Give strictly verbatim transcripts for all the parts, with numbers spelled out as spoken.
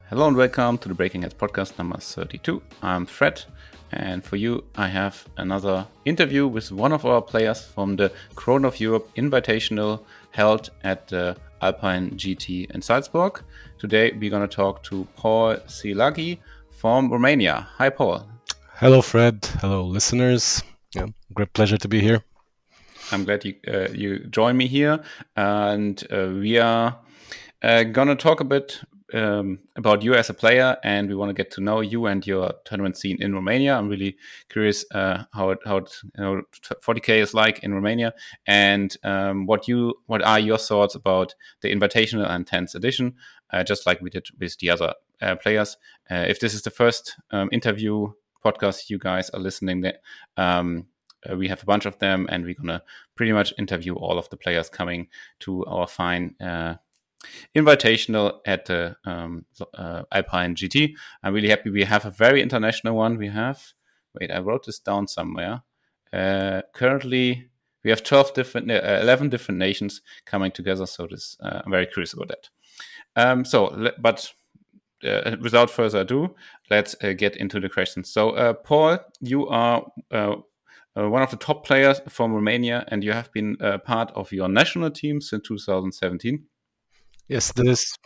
Hello and welcome to the Breaking Heads podcast number thirty-two. I'm Fred, and for you I have another interview with one of our players from the Crown of Europe Invitational held at the Alpine G T in Salzburg. Today we're going to talk to Paul Szilágyi from Romania. Hi, Paul. Hello, Fred. Hello, listeners. Yeah, great pleasure to be here. I'm glad you uh, you join me here, and uh, we are uh, going to talk a bit Um, about you as a player, and we want to get to know you and your tournament scene in Romania. I'm really curious uh, how it, how it, you know, forty K is like in Romania, and um, what you what are your thoughts about the Invitational and tenth edition, uh, just like we did with the other uh, players. Uh, if this is the first um, interview podcast you guys are listening, that um, uh, we have a bunch of them, and we're gonna pretty much interview all of the players coming to our fine Uh, Invitational at the um, uh, Alpine G T. I'm really happy we have a very international one. We have, wait, I wrote this down somewhere. Uh, currently, we have twelve different, uh, eleven different nations coming together. So this, uh, I'm very curious about that. Um, so, but uh, without further ado, let's uh, get into the questions. So, uh, Paul, you are uh, uh, one of the top players from Romania, and you have been uh, part of your national team since two thousand seventeen. Yes, this.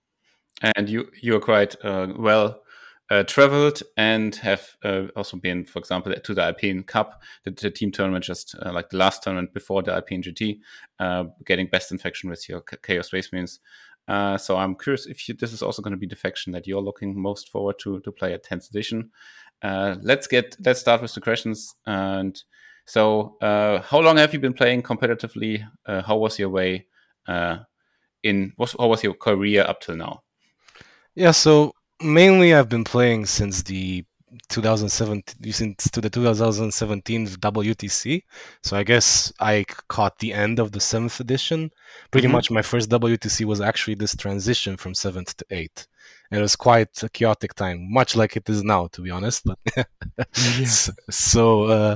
And you you are quite uh, well uh, traveled and have uh, also been, for example, to the Alpine Cup, the, the team tournament, just uh, like the last tournament before the Alpine G T, uh, getting best in faction with your Chaos Space Marines. Uh, so I'm curious if you, this is also going to be the faction that you're looking most forward to to play at tenth edition. Uh, let's get let's start with the questions. And so, uh, how long have you been playing competitively? Uh, how was your way uh, in? What, how was your career up till now? Yeah, so mainly I've been playing since the two thousand seventeen, since to the two thousand seventeen W T C. So I guess I caught the end of the seventh edition. Pretty Mhm. much my first W T C was actually this transition from seventh to eighth. And it was quite a chaotic time, much like it is now, to be honest. But Yes. so uh,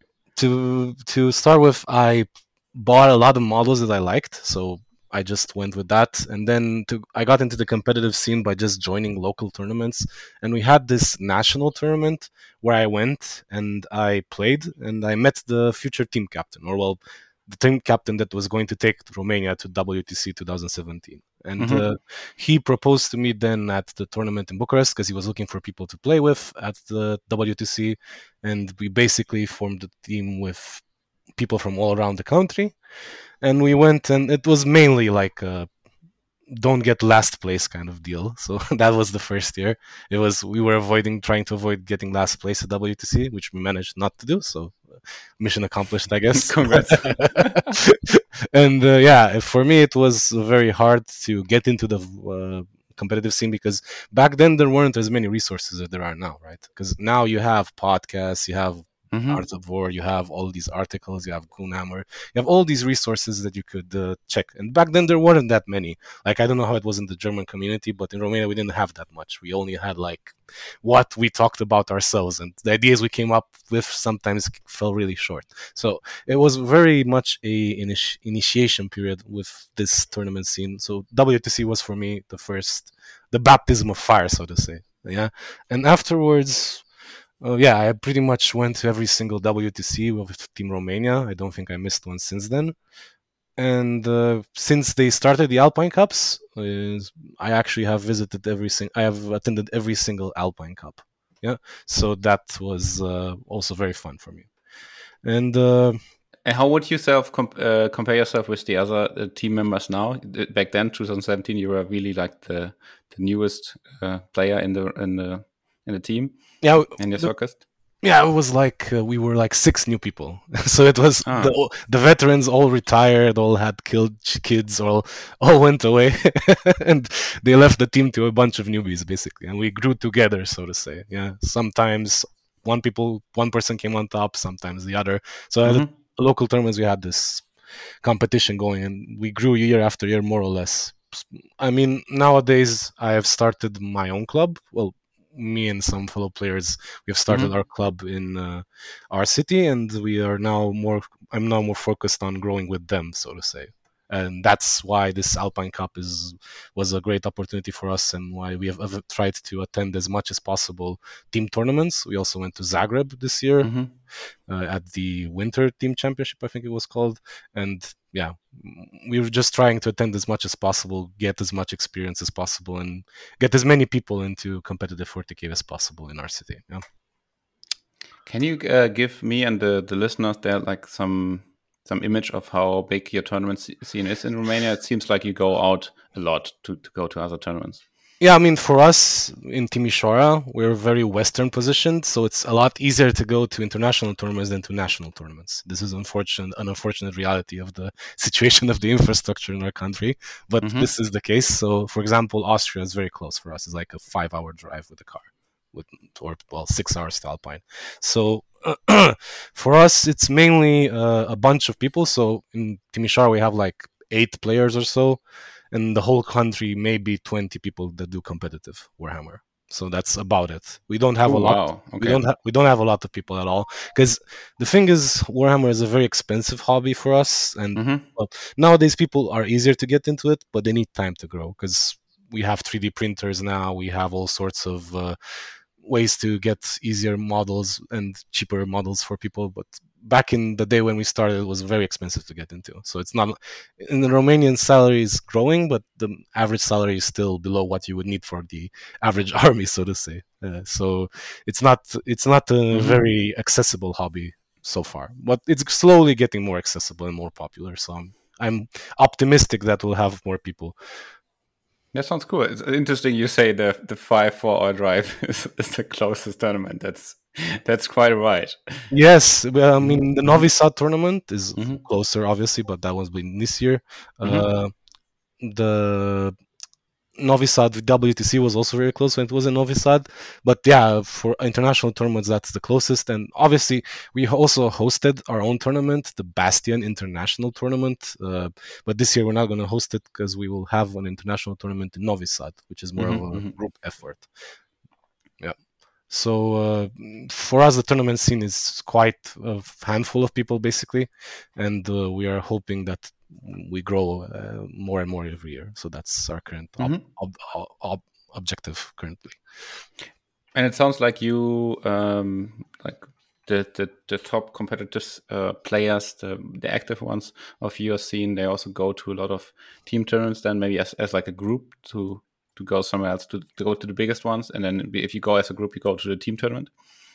to to start with, I bought a lot of models that I liked. So I just went with that, and then to, I got into the competitive scene by just joining local tournaments. And we had this national tournament where I went and I played, and I met the future team captain, or well, the team captain that was going to take Romania to W T C twenty seventeen. And Mm-hmm. uh, he proposed to me then at the tournament in Bucharest because he was looking for people to play with at the W T C, and we basically formed a team with people from all around the country. And we went, and it was mainly like a don't get last place kind of deal. So that was the first year. It was we were avoiding trying to avoid getting last place at W T C, which we managed not to do. So mission accomplished, I guess. Congrats. And uh, yeah, for me it was very hard to get into the uh, competitive scene because back then there weren't as many resources as there are now, right? Because now you have podcasts, you have Mm-hmm. Art of War, you have all these articles, you have Goonhammer, you have all these resources that you could uh, check. And back then there weren't that many. Like, I don't know how it was in the German community, but in Romania we didn't have that much. We only had like what we talked about ourselves, and the ideas we came up with sometimes fell really short. So it was very much a initi- initiation period with this tournament scene. So W T C was for me the first, the baptism of fire, so to say. Yeah, and afterwards, uh, yeah, I pretty much went to every single W T C with Team Romania. I don't think I missed one since then. And uh, since they started the Alpine Cups, uh, I actually have visited every single. I have attended every single Alpine Cup. Yeah, so that was uh, also very fun for me. And uh, And how would you self comp- uh, compare yourself with the other uh, team members now? Back then, twenty seventeen, you were really like the the newest uh, player in the in the in the team yeah, in your the, circus. yeah, it was like uh, we were like six new people. So it was Ah. the the veterans all retired, all had killed kids, all all went away, and they left the team to a bunch of newbies basically, and we grew together, so to say. Yeah, sometimes one people one person came on top, sometimes the other. So at the Mm-hmm. local tournaments we had this competition going, and we grew year after year more or less. I mean, nowadays I have started my own club. Well, me and some fellow players, we have started Mm-hmm. our club in uh, our city, and we are now more. I'm now more focused on growing with them, so to say. and that's why this Alpine Cup is was a great opportunity for us, and why we have uh, tried to attend as much as possible team tournaments. We also went to Zagreb this year Mm-hmm. uh, at the Winter Team Championship, I think it was called, and yeah, we were just trying to attend as much as possible, get as much experience as possible, and get as many people into competitive forty K as possible in our city. Yeah. Can you uh, give me and the, the listeners there like some some image of how big your tournament scene is in Romania? It seems like you go out a lot to, to go to other tournaments. Yeah, I mean, for us in Timișoara, we're very Western positioned, so it's a lot easier to go to international tournaments than to national tournaments. This is unfortunate, an unfortunate reality of the situation of the infrastructure in our country, but mm-hmm. this is the case. So, for example, Austria is very close for us. It's like a five-hour drive with a car, with or well, six hours to Alpine. So, for us, it's mainly uh, a bunch of people. So, in Timișoara, we have like eight players or so. And the whole country, maybe twenty people that do competitive Warhammer. So that's about it. We don't have Ooh, a lot. Wow. Okay. We don't have. We don't have a lot of people at all. Because the thing is, Warhammer is a very expensive hobby for us, and mm-hmm. well, nowadays people are easier to get into it, but they need time to grow. Because we have three D printers now. We have all sorts of uh, ways to get easier models and cheaper models for people, but back in the day when we started, it was very expensive to get into. So it's not, in the Romanian salary is growing, but the average salary is still below what you would need for the average army, so to say. Uh, so it's not it's not a mm-hmm. very accessible hobby so far, but it's slowly getting more accessible and more popular. So I'm I'm optimistic that we'll have more people. That sounds cool. It's interesting you say the the five four hour drive is, is the closest tournament. That's that's quite right. Yes, well, I mean the Novi Sad tournament is mm-hmm. closer, obviously, but that was been this year. Mm-hmm. Uh, the Novi Sad W T C was also very close when it was in Novi Sad, but yeah, for international tournaments that's the closest. And obviously we also hosted our own tournament, the Bastion International Tournament, uh, but this year we're not going to host it because we will have an international tournament in Novi Sad, which is more mm-hmm. of a group effort. Yeah. So uh, for us, the tournament scene is quite a handful of people basically, and uh, we are hoping that we grow uh, more and more every year. So that's our current ob- mm-hmm. ob- ob- objective currently. And it sounds like you um, like the the, the top competitive uh, players, the, the active ones of your scene. They also go to a lot of team tournaments. Then maybe as, as like a group to. to go somewhere else to, to go to the biggest ones, and then if you go as a group, you go to the team tournament.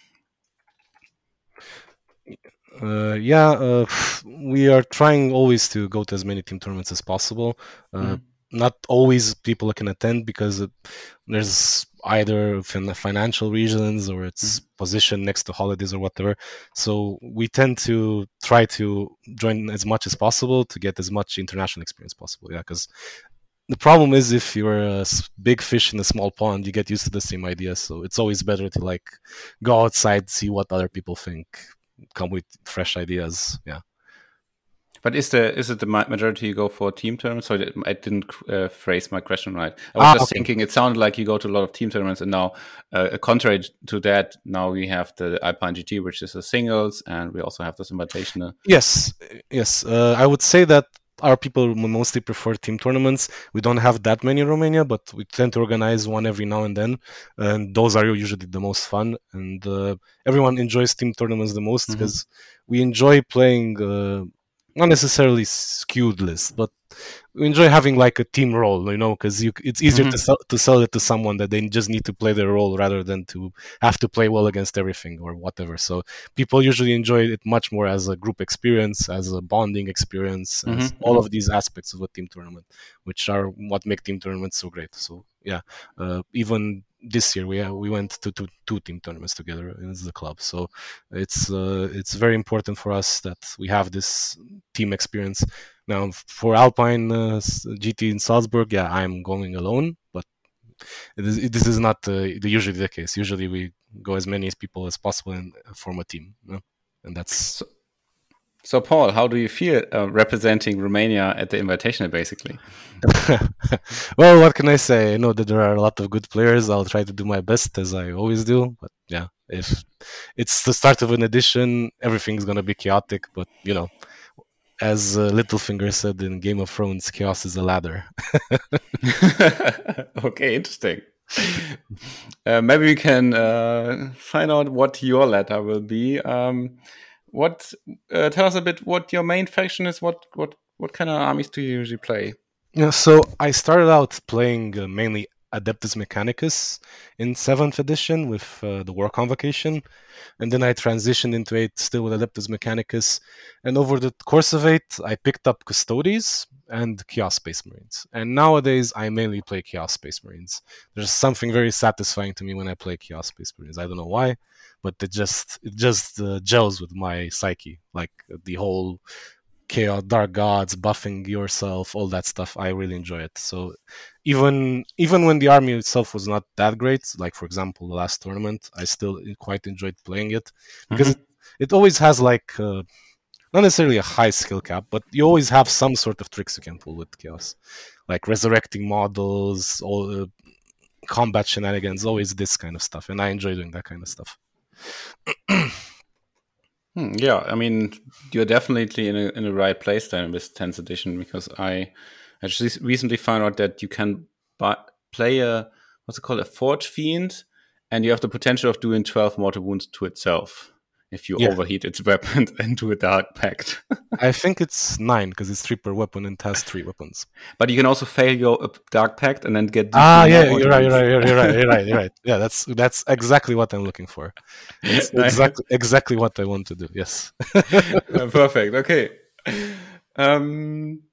Uh, yeah, uh, we are trying always to go to as many team tournaments as possible. Uh, mm. Not always people can attend because there's either financial reasons or it's mm. positioned next to holidays or whatever. So we tend to try to join as much as possible to get as much international experience possible. Yeah, because the problem is if you're a big fish in a small pond, you get used to the same ideas. So it's always better to like go outside, see what other people think, come with fresh ideas. Yeah. But is the is it the majority you go for team tournaments? So I didn't uh, phrase my question right. I was ah, just okay. thinking it sounded like you go to a lot of team tournaments, and now, uh, contrary to that, now we have the Alpine G T, which is a singles, and we also have this invitational. Yes, yes. Uh, I would say that our people mostly prefer team tournaments. We don't have that many in Romania, but we tend to organize one every now and then, and those are usually the most fun. And uh, everyone enjoys team tournaments the most because mm-hmm. we enjoy playing. Uh, not necessarily skewed lists, but we enjoy having like a team role, you know, because you it's easier mm-hmm. to sell to sell it to someone that they just need to play their role rather than to have to play well against everything or whatever. So people usually enjoy it much more as a group experience, as a bonding experience, mm-hmm. as all of these aspects of a team tournament, which are what make team tournaments so great. So yeah, uh, even this year we uh, we went to two, two team tournaments together as the club. So it's uh, it's very important for us that we have this team experience. Now for Alpine uh, G T in Salzburg, yeah, I'm going alone, but it is, it, this is not uh, the, usually the case. Usually we go as many as people as possible and form a team, you know? And that's. So, so Paul, how do you feel uh, representing Romania at the Invitational, basically? Well, what can I say? I know that there are a lot of good players. I'll try to do my best, as I always do. But yeah, if it's the start of an edition, everything's going to be chaotic. But, you know, as uh, Littlefinger said in Game of Thrones, chaos is a ladder. Okay, interesting. Uh, maybe we can uh, find out what your ladder will be. Um, what? Uh, tell us a bit what your main faction is. What what what kind of armies do you usually play? Yeah, so I started out playing uh, mainly Adeptus Mechanicus in seventh edition with uh, the War Convocation, and then I transitioned into eight still with Adeptus Mechanicus. And over the course of eight, I picked up Custodes and Chaos Space Marines. And nowadays, I mainly play Chaos Space Marines. There's something very satisfying to me when I play Chaos Space Marines. I don't know why, but it just it just uh, gels with my psyche, like the whole chaos, dark gods, buffing yourself, all that stuff. I really enjoy it. So even even when the army itself was not that great, like for example the last tournament, I still quite enjoyed playing it because Mhm. it, it always has like uh, not necessarily a high skill cap, but you always have some sort of tricks you can pull with chaos, like resurrecting models, all uh, combat shenanigans, always this kind of stuff, and I enjoy doing that kind of stuff. Hmm, yeah, I mean, you're definitely in a in the right place then with tenth edition because I I just recently found out that you can buy, play a what's it called a Forge Fiend, and you have the potential of doing twelve mortal wounds to itself if you Yeah, overheat its weapon into a Dark Pact. I think it's nine because it's three per weapon and it has three weapons. But you can also fail your uh, Dark Pact and then get D C Ah, more yeah, you're mortal right, you're wounds. right, you're right, you're right, you're right. Yeah, that's that's exactly what I'm looking for. It's Nice. exactly exactly what I want to do. Yes. Uh, perfect. Okay. Um,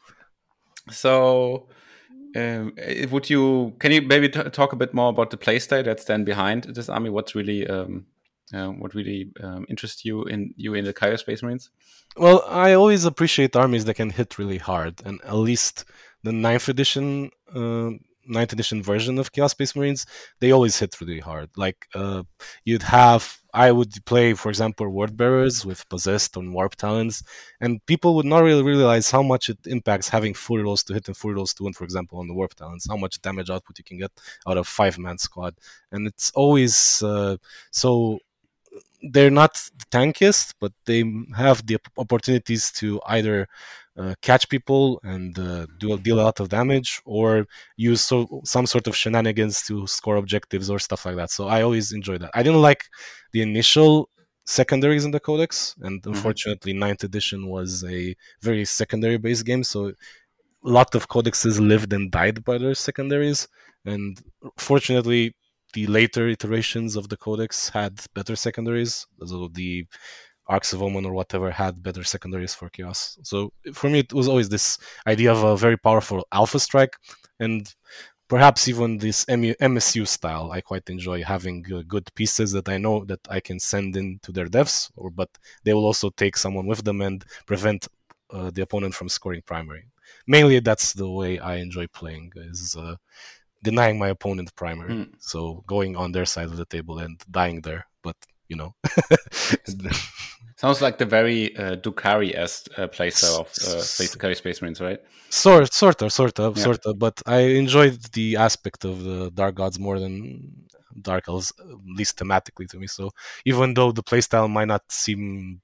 so, um, eh, would you can you maybe t- talk a bit more about the playstyle that's then behind this army? What's really um, uh, what really um, interests you in you in the Chaos Space Marines? Well, I always appreciate armies that can hit really hard, and at least the ninth edition, uh, ninth edition version of Chaos Space Marines, they always hit really hard. Like uh, you'd have, I would play, for example, Word Bearers with Possessed and Warp Talons, and people would not really realize how much it impacts having full rolls to hit and full rolls to win. For example, on the Warp Talons, how much damage output you can get out of five man squad, and it's always uh, so they're not the tankiest, but they have the opportunities to either uh, catch people and uh, do deal a lot of damage, or use so, some sort of shenanigans to score objectives or stuff like that. So I always enjoy that. I didn't like the initial secondaries in the codex, and Mm-hmm. unfortunately, ninth edition was a very secondary based game, so a lot of codexes lived and died by their secondaries. And fortunately, the later iterations of the codex had better secondaries. So the Arcs of Omen or whatever had better secondaries for chaos. So for me, it was always this idea of a very powerful alpha strike, and perhaps even this M S U style. I quite enjoy having uh, good pieces that I know that I can send into their devs, or but they will also take someone with them and prevent uh, the opponent from scoring primary. Mainly, that's the way I enjoy playing. Is uh, denying my opponent primary. Mm. So going on their side of the table and dying there. But you know, Sounds like the very uh, Dukari-esque uh, playstyle of uh, Space Chaos Space Marines, right? sort sort of sort of Yeah. sort of. But I enjoyed the aspect of the Dark Gods more than Dark Elves, at least thematically to me. So even though the playstyle might not seem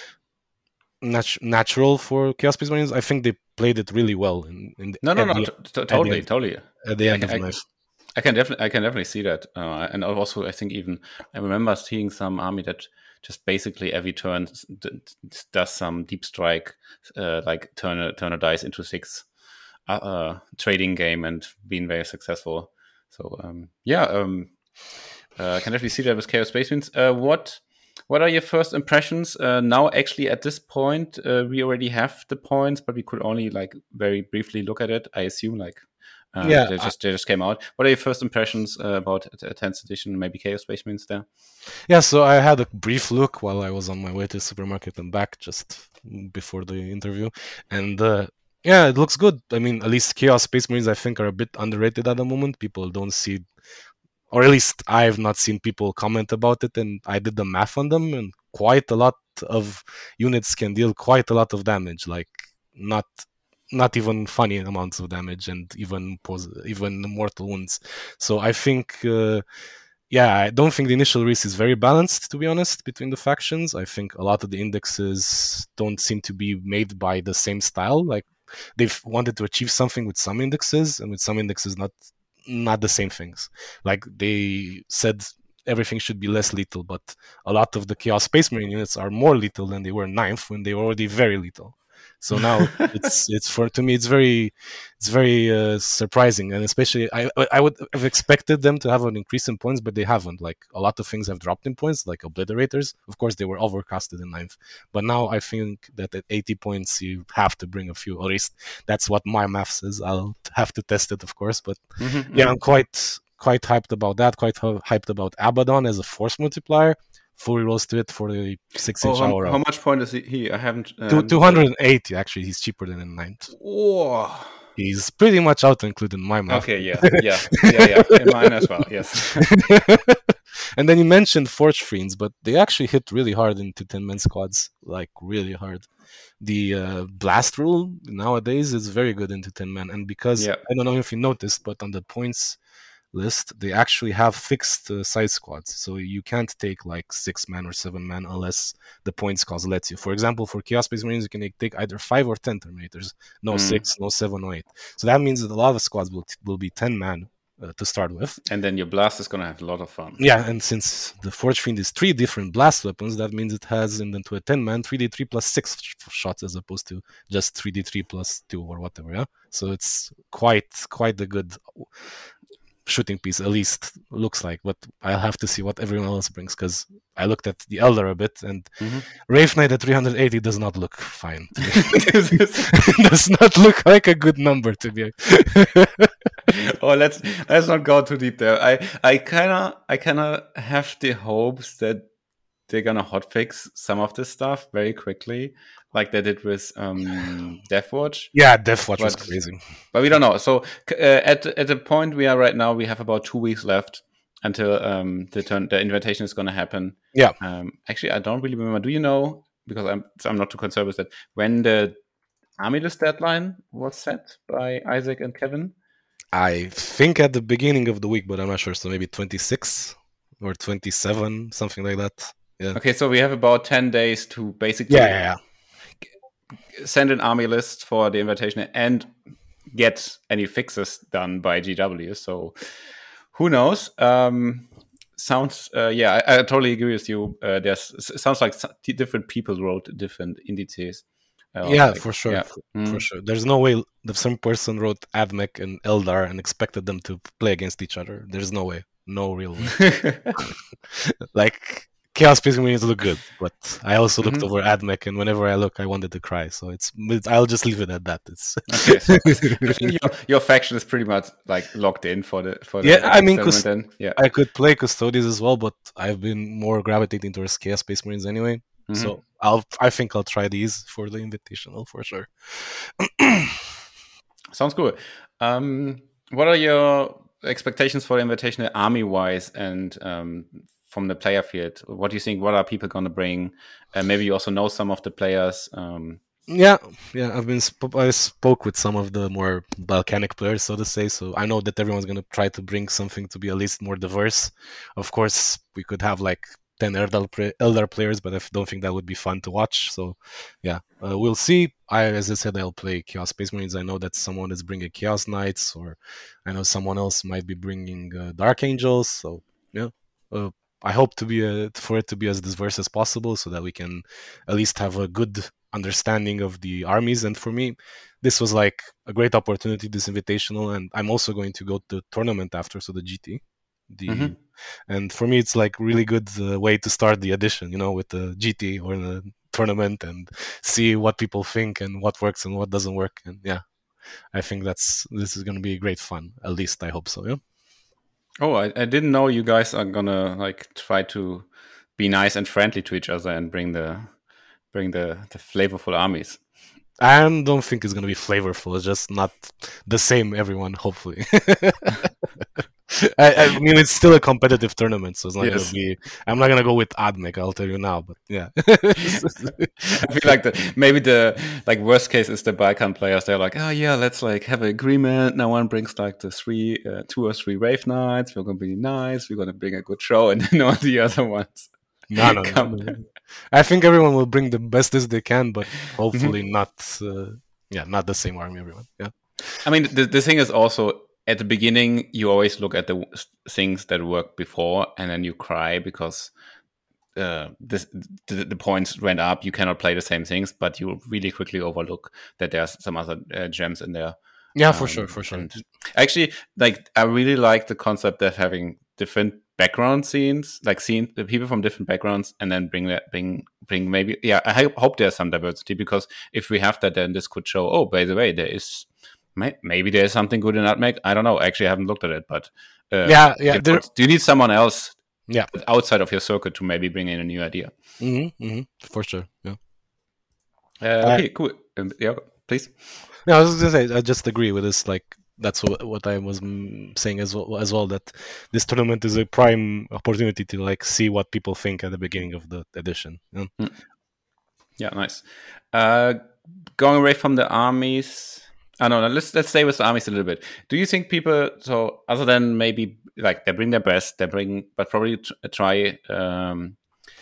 nat- natural for Chaos Space Marines, I think they played it really well in, in the, No, no, at no, the t- t- at the totally, end totally. at the I end can, of I, life. I can definitely, I can definitely see that, uh, and also I think even I remember seeing some army that just basically every turn d- does some deep strike, uh, like turn a turn a dice into six, uh, uh, trading game and being very successful. So um, yeah, um, uh, I can definitely see that with Chaos Space Marines. Uh, what what are your first impressions uh, now? Actually, at this point, uh, we already have the points, but we could only like very briefly look at it. I assume like uh, Yeah, they I, just they just came out. What are your first impressions uh, about uh, tenth edition? Maybe Chaos Space Marines there. yeah. So I had a brief look while I was on my way to the supermarket and back just before the interview, and uh, yeah, it looks good. I mean, at least Chaos Space Marines I think are a bit underrated at the moment. People don't see, or at least I've not seen people comment about it. And I did the math on them, and quite a lot of units can deal quite a lot of damage. Like not not even funny amounts of damage, and even pos- even mortal wounds. So I think. Uh, yeah, I don't think the initial race is very balanced, to be honest, between the factions. I think a lot of the indexes don't seem to be made by the same style. Like they've wanted to achieve something with some indexes, and with some indexes not not the same things. Like they said everything should be less lethal, but a lot of the Chaos Space Marine units are more lethal than they were ninth when they were already very lethal. So now it's it's for to me it's very it's very uh, surprising, and especially I I would have expected them to have an increase in points, but they haven't. Like a lot of things have dropped in points, like Obliterators. Of course, they were overcasted in ninth, but now I think that at eighty points you have to bring a few. Or at least that's what my math says. I'll have to test it, of course, but mm-hmm, yeah, I'm quite quite hyped about that. Quite hyped about Abaddon as a force multiplier. Full rolls to it for the six inch oh, how, hour. How much point is he? I haven't. Um, two hundred eighty, actually. He's cheaper than in ninth. Oh. He's pretty much out included in my math. Okay, yeah, yeah, yeah, yeah. In mine as well, yes. And then you mentioned Forge Fiends, but they actually hit really hard into ten-man squads, like really hard. The uh, blast rule nowadays is very good into ten-man, and because, yeah. I don't know if you noticed, but on the points list, they actually have fixed uh, size squads, so you can't take like six man or seven man unless the points cause lets you. For example, for Chaos Space Marines, you can take either five or ten Terminators, no mm. six, no seven, no eight. So that means that a lot of squads will will be ten man uh, to start with, and then your blast is gonna have a lot of fun. Yeah, and since the Forge Fiend is three different blast weapons, that means it has into a ten man three d three plus six shots as opposed to just three d three plus two or whatever. Yeah, so it's quite quite a good shooting piece, at least looks like, but I'll have to see what everyone else brings, because I looked at the Eldar a bit, and mm-hmm. Wraith Knight at three hundred eighty does not look fine to me. Does not look like a good number to me. Oh, let's let's not go too deep there. I I kind of I kind of have the hopes that they're gonna hotfix some of this stuff very quickly, like they did with um, Deathwatch. Yeah, Deathwatch but, was crazy. But we don't know. So uh, at at the point we are right now, we have about two weeks left until um, the turn the invitation is going to happen. Yeah. Um, actually, I don't really remember. Do you know? Because I'm I'm not too concerned with that. When the army list deadline was set by Isaac and Kevin? I think at the beginning of the week, but I'm not sure. So maybe twenty-six or twenty-seven, something like that. Yeah. Okay, so we have about ten days to basically yeah, yeah, yeah. send an army list for the invitation and get any fixes done by G W. So who knows? Um, sounds, uh, yeah, I, I totally agree with you. Uh, there's sounds like different people wrote different indices. Uh, yeah, like, for sure, yeah. For, mm. for sure. There's no way that some person wrote Admech and Eldar and expected them to play against each other. There's no way, no real way. Like Chaos Space Marines look good, but I also looked mm-hmm. over Admech, and whenever I look, I wanted to cry. So it's, it's I'll just leave it at that. It's okay. So I think your, your faction is pretty much like locked in for the for the yeah. I mean, cust- then. yeah, I could play Custodes as well, but I've been more gravitating towards Chaos Space Marines anyway. Mm-hmm. So I'll I think I'll try these for the Invitational for sure. Sounds good. Um, what are your expectations for the Invitational army wise and um, from the player field? What do you think? What are people going to bring? And uh, maybe you also know some of the players. Um, yeah, yeah. I've been sp- I spoke with some of the more Balkanic players, so to say. So I know that everyone's going to try to bring something to be at least more diverse. Of course, we could have like ten Eldar players, but I don't think that would be fun to watch. So, yeah, uh, we'll see. I, as I said, I'll play Chaos Space Marines. I know that someone is bringing Chaos Knights, or I know someone else might be bringing uh, Dark Angels. So, yeah, uh, I hope to be a, for it to be as diverse as possible, so that we can at least have a good understanding of the armies. And for me, this was like a great opportunity, this invitational, and I'm also going to go to the tournament after, so the G T. The mm-hmm. And for me, it's like really good uh, way to start the edition, you know, with the G T or the tournament, and see what people think and what works and what doesn't work. And yeah, I think that's this is going to be great fun. At least I hope so. Yeah. Oh, I, I didn't know you guys are gonna like try to be nice and friendly to each other and bring the bring the, the flavorful armies. I don't think it's going to be flavorful. It's just not the same, everyone, hopefully. I, I mean, it's still a competitive tournament, so it's not gonna Yes. be. I'm not gonna go with Admec. I'll tell you now, but yeah. I feel like the maybe the like worst case is the Balkan players. They're like, oh yeah, let's like have an agreement. No one brings like the three, uh, two or three rave nights. We're gonna be nice. We're gonna bring a good show, and then all the other ones No, no, no, come. no. I think everyone will bring the best as they can, but hopefully not. Uh, yeah, not the same army. Everyone. Yeah. I mean, the the thing is also at the beginning you always look at the w- things that worked before, and then you cry because uh, this, the, the points went up. You cannot play the same things, but you really quickly overlook that there's some other uh, gems in there. Yeah, for sure, Um, for sure. and actually, like I really like the concept of having different background scenes, like scenes, the people from different backgrounds, and then bring that, bring, bring maybe. Yeah, I hope, hope there's some diversity because if we have that, then this could show. Oh, by the way, there is may- maybe there's something good in Nutmeg. I don't know. Actually, I haven't looked at it, but uh, Yeah, yeah. you There. know, do you need someone else Yeah. outside of your circuit to maybe bring in a new idea? Mm-hmm, mm-hmm, for sure. Yeah. Uh, I, okay, cool. Um, yeah, please. no, I was gonna say I just agree with this. Like that's what, what I was mm, saying as well. As well, that this tournament is a prime opportunity to like see what people think at the beginning of the edition. Yeah. Mm. Yeah, nice. Uh, going away from the armies. I don't know. Let's let's stay with the armies a little bit. Do you think people, so other than maybe like they bring their best, they bring, but probably t- try, um,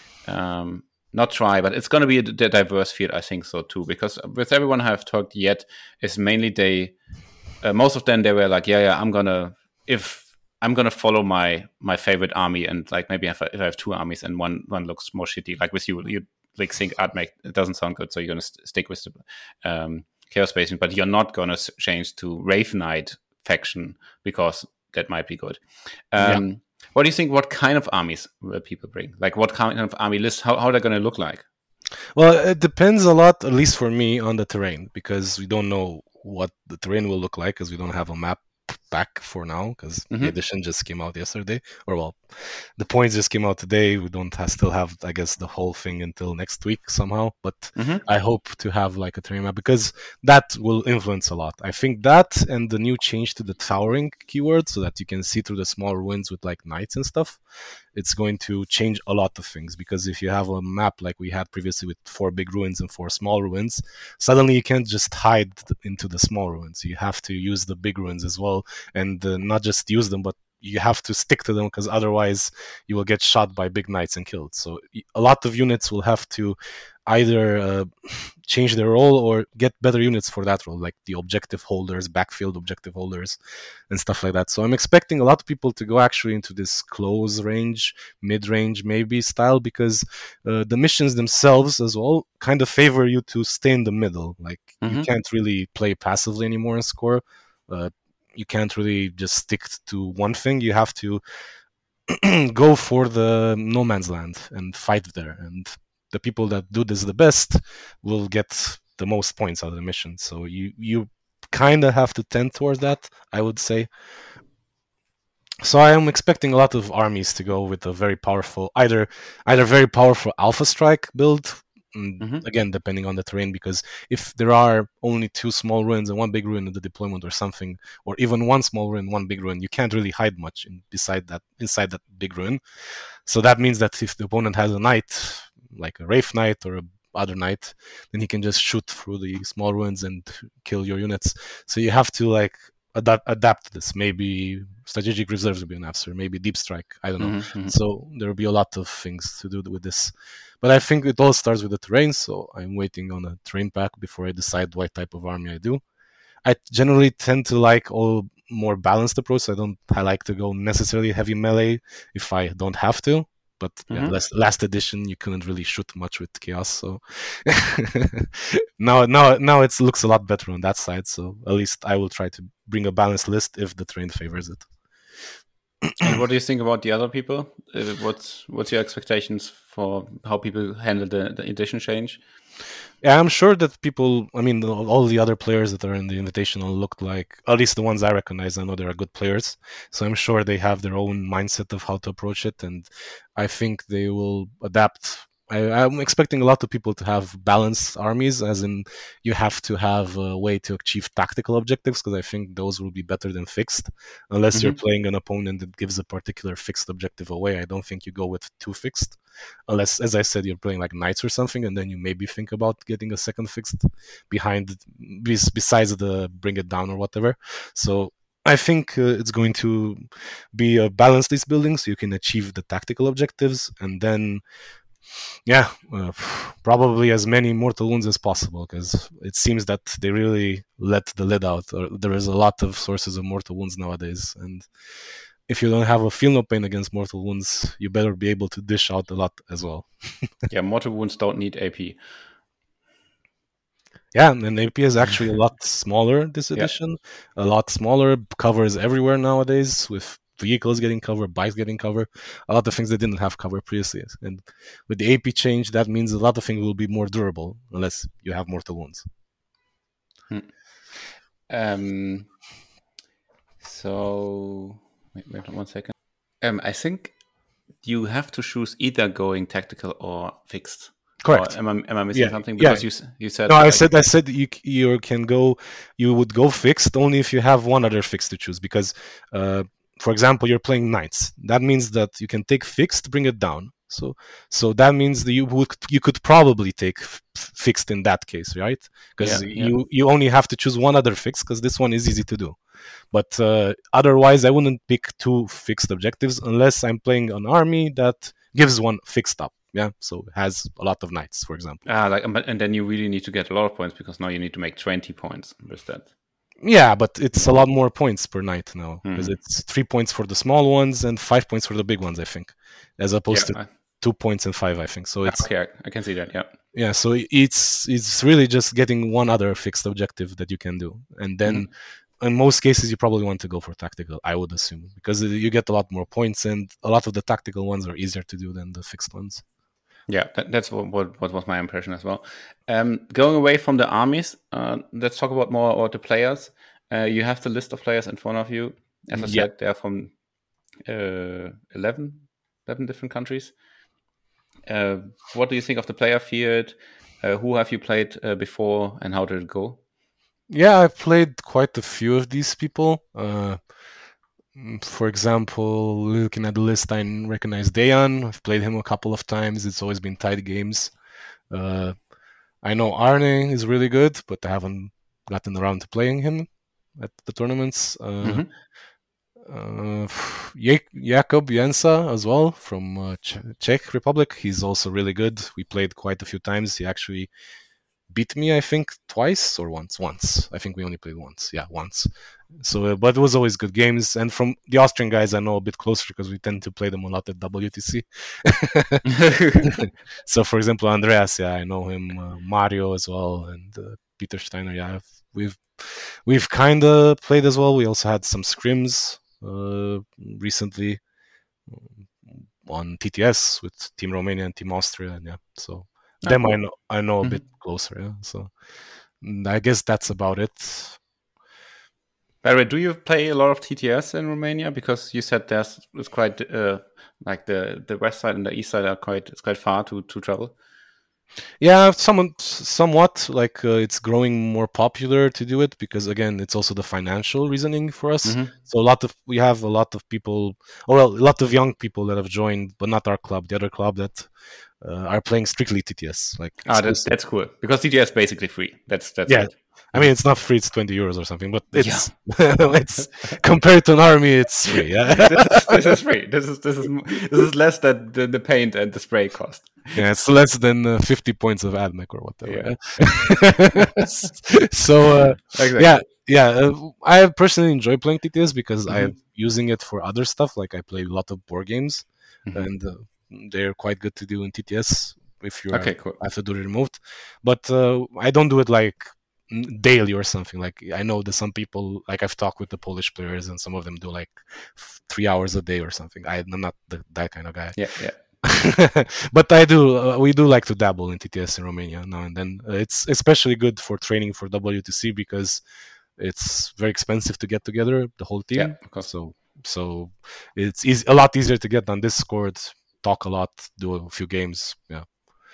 um, not try, but it's going to be a d- diverse field. I think so too, because with everyone I've talked yet, is mainly they, uh, most of them they were like, yeah, yeah, I'm gonna if I'm gonna follow my my favorite army, and like maybe if I, if I have two armies and one one looks more shitty, like with you, you like think Admec it doesn't sound good, so you're gonna st- stick with the um, Chaos Basing, but you're not gonna s- change to Wraith Knight faction because that might be good. Um, yeah. What do you think? What kind of armies will people bring? Like what kind of army list? How how they're gonna look like? Well, it depends a lot, at least for me, on the terrain because we don't know what the terrain will look like because we don't have a map back for now because mm-hmm. the edition just came out yesterday, or well, the points just came out today. We don't have, still have, I guess, the whole thing until next week somehow. But mm-hmm. I hope to have like a terrain map because that will influence a lot. I think that and the new change to the towering keyword, so that you can see through the small ruins with like knights and stuff. It's going to change a lot of things because if you have a map like we had previously with four big ruins and four small ruins, suddenly you can't just hide into the small ruins. You have to use the big ruins as well, and uh, not just use them, but you have to stick to them because otherwise you will get shot by big knights and killed. So a lot of units will have to either uh, change their role or get better units for that role, like the objective holders, backfield objective holders, and stuff like that. So I'm expecting a lot of people to go actually into this close range, mid range maybe style because uh, the missions themselves as well kind of favor you to stay in the middle. Like mm-hmm. you can't really play passively anymore and score. Uh, you can't really just stick to one thing. You have to go for the no man's land and fight there. And the people that do this the best will get the most points out of the mission. So you you kind of have to tend towards that, I would say. So I am expecting a lot of armies to go with a very powerful, either either very powerful Alpha Strike build. Mm-hmm. Again, depending on the terrain, because if there are only two small ruins and one big ruin in the deployment or something, or even one small ruin, one big ruin, you can't really hide much in, beside that inside that big ruin. So that means that if the opponent has a knight, like a Wraith Knight or a other knight, then he can just shoot through the small ruins and kill your units. So you have to like adapt adapt to this. Maybe strategic reserves will be an answer, maybe deep strike, I don't know. Mm-hmm. So there will be a lot of things to do with this. But I think it all starts with the terrain, so I'm waiting on a terrain pack before I decide what type of army I do. I generally tend to like all more balanced approach. I don't I like to go necessarily heavy melee if I don't have to. But mm-hmm. yeah, last, last edition you couldn't really shoot much with chaos, so now now now it looks a lot better on that side. So at least I will try to bring a balanced list if the terrain favors it. And what do you think about the other people? Uh, what's what's your expectations for how people handle the, the edition change? Yeah, I'm sure that people, I mean, all the other players that are in the Invitational look like, at least the ones I recognize, I know they are good players. So I'm sure they have their own mindset of how to approach it. And I think they will adapt. I, I'm expecting a lot of people to have balanced armies, as in you have to have a way to achieve tactical objectives, because I think those will be better than fixed. Unless you're Mm-hmm. playing an opponent that gives a particular fixed objective away, I don't think you go with two fixed. Unless, as I said, you're playing like knights or something, and then you maybe think about getting a second fixed behind, besides the bring it down or whatever. So I think uh, it's going to be a balanced list building, so you can achieve the tactical objectives, and then yeah, uh, probably as many mortal wounds as possible, because it seems that they really let the lid out. Or there is a lot of sources of mortal wounds nowadays, and if you don't have a feel no pain against mortal wounds, you better be able to dish out a lot as well. Yeah, mortal wounds don't need A P. Yeah, and A P is actually a lot smaller this Yeah. edition. A lot smaller, covers everywhere nowadays, with vehicles getting covered, bikes getting covered, a lot of things that didn't have cover previously. And with the A P change, that means a lot of things will be more durable, unless you have mortal wounds. Hmm. Um. So wait, wait one second. Um, I think you have to choose either going tactical or fixed. Correct. Or am I am I missing Yeah, something? yeah. Because you s- you said No, I like, said I said you c- you can go, you would go fixed only if you have one other fix to choose, because, uh, for example, you're playing knights. That means that you can take fixed, bring it down. So so that means that you would you could probably take f- fixed in that case, right? Because yeah, yeah. you you only have to choose one other fix, because this one is easy to do. But uh, otherwise, I wouldn't pick two fixed objectives unless I'm playing an army that gives one fixed up. Yeah, so it has a lot of knights, for example. Ah, like, but- and then you really need to get a lot of points because now you need to make twenty points with that. Yeah, but it's a lot more points per knight now, because Mhm. it's three points for the small ones and five points for the big ones, I think, as opposed Yeah. to I- two points and five, I think. So it's okay, I, I can see that. Yeah. yeah, so it's it's really just getting one other fixed objective that you can do, and then Mhm. in most cases you probably want to go for tactical, I would assume, because you get a lot more points, and a lot of the tactical ones are easier to do than the fixed ones. Yeah, that, that's what, what what was my impression as well. Um, going away from the armies, uh, let's talk about more about the players. Uh, you have the list of players in front of you. As I Yeah. said, they're from uh, eleven, eleven different countries. Uh, what do you think of the player field? Uh, who have you played uh, before, and how did it go? Yeah, I've played quite a few of these people. Uh, mm, for example, looking at the list, I recognize Dayan. I've played him a couple of times. It's always been tight games. Uh, I know Arne is really good, but I haven't gotten around to playing him at the tournaments. Uh, Mhm. uh, Jak- Jakub Jensa as well from uh, Ch- Czech Republic. He's also really good. We played quite a few times. He actually beat me, I think, twice or once. Once. I think we only played once. Yeah, once. So, uh, but it was always good games. And from the Austrian guys, I know a bit closer because we tend to play them a lot at W T C. So, for example, Andreas, yeah, I know him. Uh, Mario as well, and uh, Peter Steiner. Yeah, we've we've kind of played as well. We also had some scrims uh, recently on T T S with Team Romania and Team Austria. And yeah, so Oh, them cool. I know I know a Mhm. bit closer. Yeah, so mm, I guess that's about it. By the way, do you play a lot of T T S in Romania? Because you said there's it's quite uh, like the the west side and the east side are quite it's quite far to to travel. Yeah, somewhat, somewhat like uh, it's growing more popular to do it, because again, it's also the financial reasoning for us. Mhm. So a lot of we have a lot of people, or well, a lot of young people that have joined, but not our club, the other club that uh, are playing strictly T T S, like Ah, that, exclusive. that's cool because T T S is basically free. That's that's Yeah, good. I mean it's not free; it's twenty euros or something, but Yeah. it's it's compared to an army, it's free. Yeah, this is this is free. This is this is this is less than the, the paint and the spray cost. yeah, it's less than uh, fifty points of AdMech or whatever. Yeah. Yeah? So uh, Exactly. yeah, yeah. Uh, I personally enjoy playing T T S because Mhm. I'm using it for other stuff. Like I play a lot of board games, Mhm. and uh, they're quite good to do in T T S if you Okay, have, cool. have to do it remote. But uh, I don't do it like n- daily or something. Like I know that some people, like I've talked with the Polish players, and some of them do like f- three hours a day or something. I, I'm not the, that kind of guy. Yeah, yeah. But I do. Uh, we do like to dabble in T T S in Romania now and then. Uh, it's especially good for training for W T C because it's very expensive to get together the whole Yeah, team. of course. So so it's easy, a lot easier to get on Discord, talk a lot, do a few games. Yeah.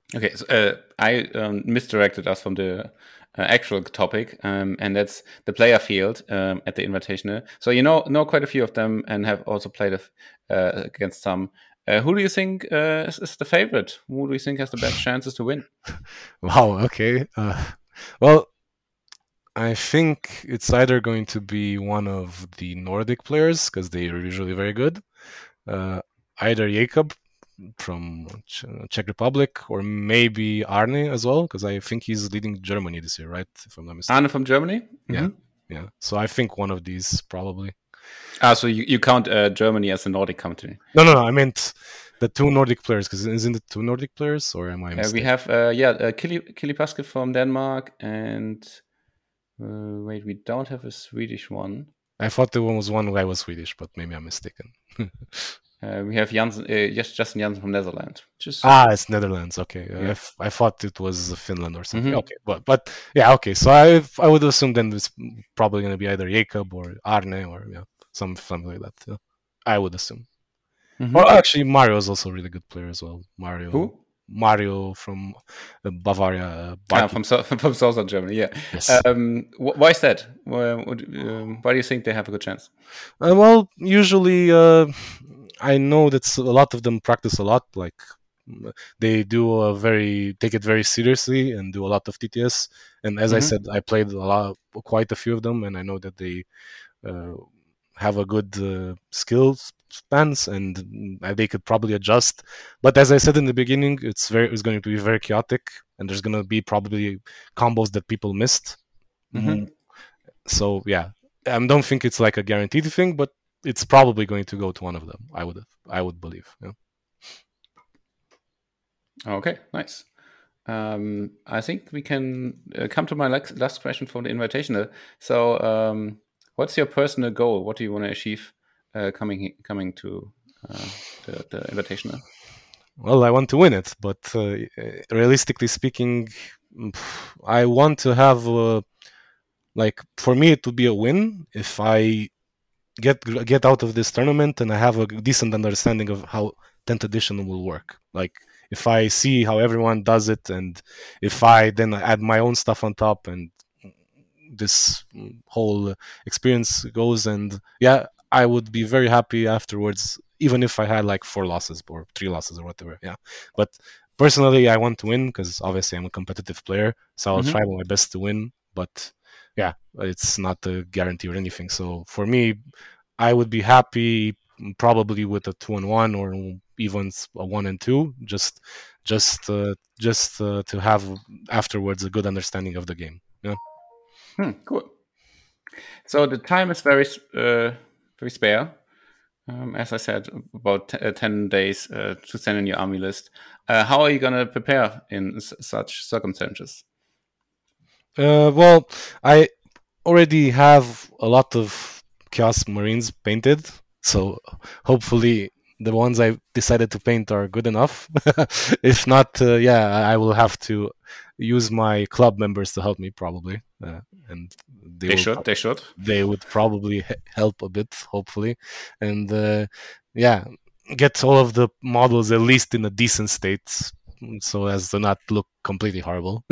Okay, so, uh, I um, misdirected us from the uh, actual topic, um, and that's the player field um, at the Invitational. So you know know quite a few of them, and have also played uh, against some. Uh, who do you think uh, is, is the favorite? Who do you think has the best chances to win? Wow. Okay. Uh, well, I think it's either going to be one of the Nordic players because they are usually very good. Uh, either Jakob from Ch- Czech Republic or maybe Arne as well because I think he's leading Germany this year, right? If I'm not mistaken. Arne from Germany. Yeah. Mm-hmm. Yeah. So I think one of these probably. Ah, so you, you count uh, Germany as a Nordic country? No, no, no. I meant the two Nordic players because isn't it two Nordic players or am I Uh, mistaken? we have uh, yeah, uh, Kili Kili Paske from Denmark, and uh, wait, we don't have a Swedish one. I thought there was one guy was Swedish, but maybe I'm mistaken. Uh, we have Jansen, uh, yes, Justin Jansen from Netherlands. Just Ah, it's Netherlands. Okay, uh, I, yeah. f- I thought it was Finland or something. Mhm. Okay, but but yeah, okay. So I I would assume then it's probably going to be either Jakob or Arne or yeah, some something like that. Yeah. I would assume. Mhm. Or actually, Mario is also a really good player as well. Mario, Who? Mario from uh, Bavaria. Uh, Ah, Barty. from South, from southern Germany. Yeah. Yes. Um, wh- why is that? Why, would- um, why do you think they have a good chance? Uh, well, usually uh, I know that a lot of them practice a lot. Like mm, they do a very take it very seriously and do a lot of T T S. And as I Mhm. said, I played a lot, quite a few of them, and I know that they uh, have a good uh, skill spans and mm, they could probably adjust. But as I said in the beginning, it's very it's going to be very chaotic, and there's going to be probably combos that people missed. Mm, Mhm. so yeah, I don't think it's like a guaranteed thing, but it's probably going to go to one of them. I would I would believe. Yeah. Okay. Nice. Um, I think we can uh, come to my last, last question for the invitational. So, um, what's your personal goal? What do you want to achieve uh, coming coming to uh, the, the invitational? Well, I want to win it, but uh, realistically speaking, I want to have uh, like for me it would be a win if I get get out of this tournament and I have a decent understanding of how tenth edition will work. Like if I see how everyone does it, and if I then add my own stuff on top, and this whole experience goes, and yeah, I would be very happy afterwards, even if I had like four losses or three losses or whatever. Yeah, but personally, I want to win because obviously I'm a competitive player, so I'll try Mhm. my best to win. But yeah, it's not a guarantee or anything. So for me, I would be happy probably with a two and one or even a one and two, just just uh, just uh, to have afterwards a good understanding of the game. Yeah. Hmm, cool. So the time is very uh, very spare. Um, as I said, about t- uh, ten days uh, to send in your army list. Uh, how are you going to prepare in s- such circumstances? Uh, well, I already have a lot of Chaos Marines painted, so hopefully the ones I decided to paint are good enough. If not, uh, yeah, I will have to use my club members to help me probably, uh, and they They will. should. They should. They would probably help a bit, hopefully, and uh, yeah, get all of the models at least in a decent state, so as to not look completely horrible.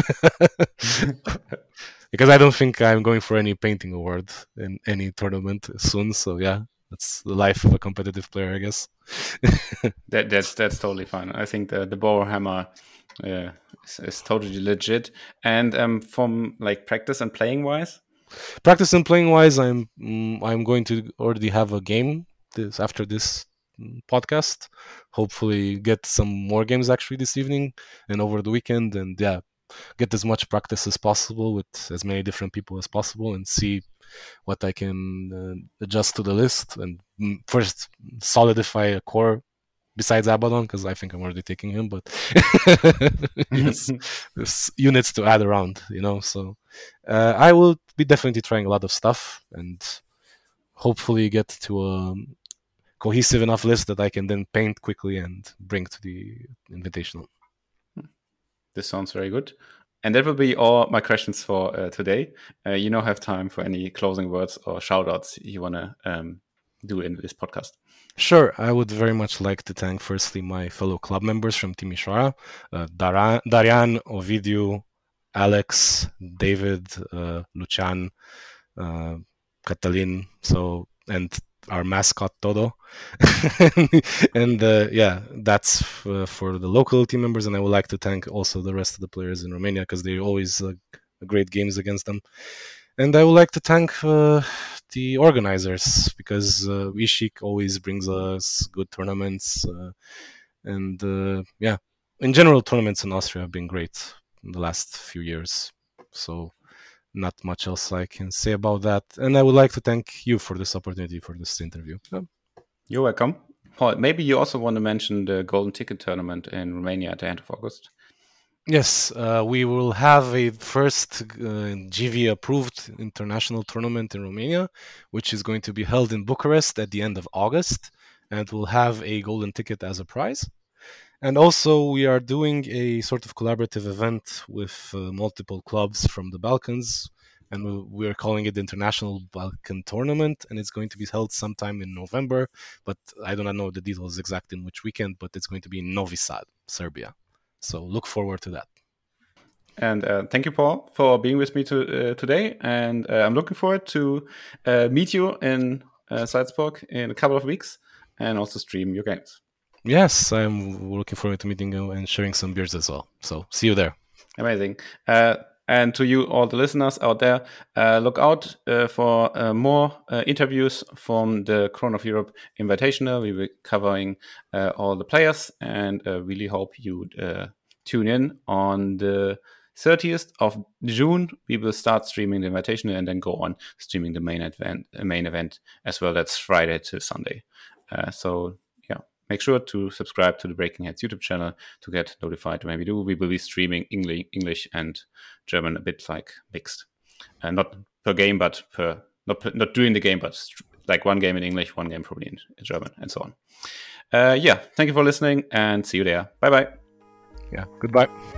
Because I don't think I'm going for any painting award in any tournament soon. So yeah, that's the life of a competitive player, I guess. That that's that's totally fine. I think the the Bowerhammer uh, is, is totally legit. And um, from like practice and playing wise, Practice and playing wise, I'm mm, I'm going to already have a game this after this mm, podcast. Hopefully, get some more games actually this evening and over the weekend, and yeah, get as much practice as possible with as many different people as possible, and see what I can uh, adjust to the list, and mm, first solidify a core besides Abaddon because I think I'm already taking him, but yes, there's units to add around, you know. So uh, I will be definitely trying a lot of stuff and hopefully get to a cohesive enough list that I can then paint quickly and bring to the invitational. this sounds very good. And that will be all my questions for uh, today. Uh, you now have time for any closing words or shout outs you want to um, do in this podcast. Sure. I would very much like to thank firstly my fellow club members from Timișoara, uh, Darian, Darian, Ovidiu, Alex, David, uh, Lucian, uh, Catalin, so and our mascot Todo, and uh, yeah, that's f- uh, for the local team members. And I would like to thank also the rest of the players in Romania because they always uh, great games against them. And I would like to thank uh, the organizers because uh, Ishik always brings us good tournaments, uh, and uh, yeah, in general, tournaments in Austria have been great in the last few years. So not much else I can say about that. And I would like to thank you for this opportunity for this interview. Yeah. You're welcome. Paul, maybe you also want to mention the Golden Ticket Tournament in Romania at the end of August. Yes, uh, we will have a first uh, G V approved international tournament in Romania, which is going to be held in Bucharest at the end of August, and will have a golden ticket as a prize. And also, we are doing a sort of collaborative event with uh, multiple clubs from the Balkans, and we are calling it the International Balkan Tournament, and it's going to be held sometime in November, but I do not know the details exactly in which weekend, but it's going to be in Novi Sad, Serbia. So look forward to that. And uh, thank you, Paul, for being with me to, uh, today. And uh, I'm looking forward to uh, meet you in uh, Salzburg in a couple of weeks and also stream your games. Yes, I'm looking forward to meeting you and sharing some beers as well. So see you there. Amazing. Uh, and to you, all the listeners out there, uh, look out uh, for uh, more uh, interviews from the Crown of Europe Invitational. We will be covering uh, all the players, and uh, really hope you uh, tune in on the thirtieth of June. We will start streaming the Invitational and then go on streaming the main event, main event as well. That's Friday to Sunday. Uh, so make sure to subscribe to the Breaking Heads YouTube channel to get notified when we do. We will be streaming English, English and German a bit like mixed, uh, not per game, but per not per, not during the game, but like one game in English, one game probably in, in German, and so on. Uh, yeah, thank you for listening, and see you there. Bye bye. Yeah, goodbye.